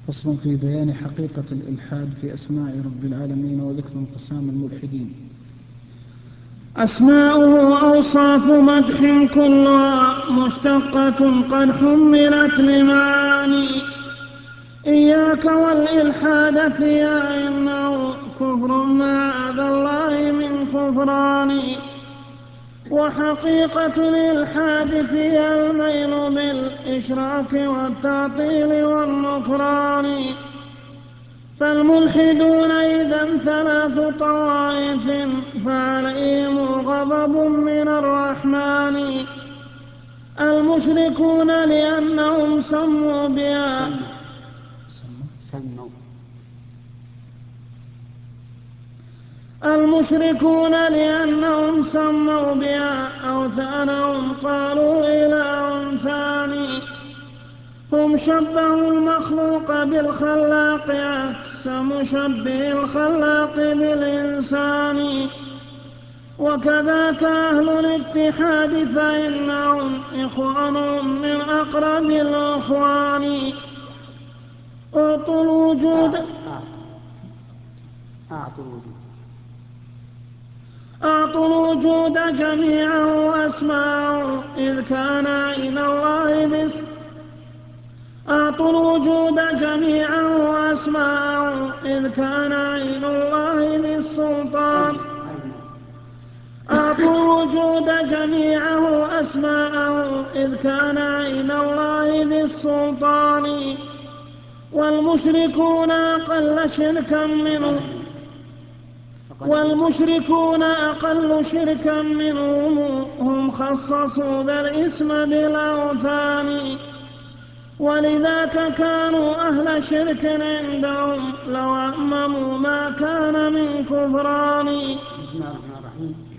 فصل في بيان حقيقة الإلحاد في أسماء رب العالمين وذكر انقسام الملحدين. أسماؤه أوصاف مدح كلها مشتقة قد حملت لمعاني، إياك والإلحاد فيها إنه كفر معاذ الله من كفران، وحقيقة الإلحاد فيها الميل بالإشراك والتعطيل والنكران. فالملحدون إذن ثلاث طوائف فعليهم غضب من الرحمن. المشركون لأنهم سموا بها أوثانهم قالوا إله ثاني. هم شبهوا المخلوق بالخلاق عكس مشبه الخلاق بالإنسان. وكذاك أهل الاتحاد فإنهم إخوانهم من أقرب الأخوان. أعطوا الوجود جميعا أسماءه إذ كان عين الله للسلطان. أعطوا الوجود جميعه أسماءه إذ كان عين الله للسلطان. والمشركون أقل شركا منهم هم خصصوا ذا الاسم بالأوثان. ولذاك كانوا أهل شرك عندهم لو أمموا ما كان من كفران. بسم الله الرحمن الرحيم.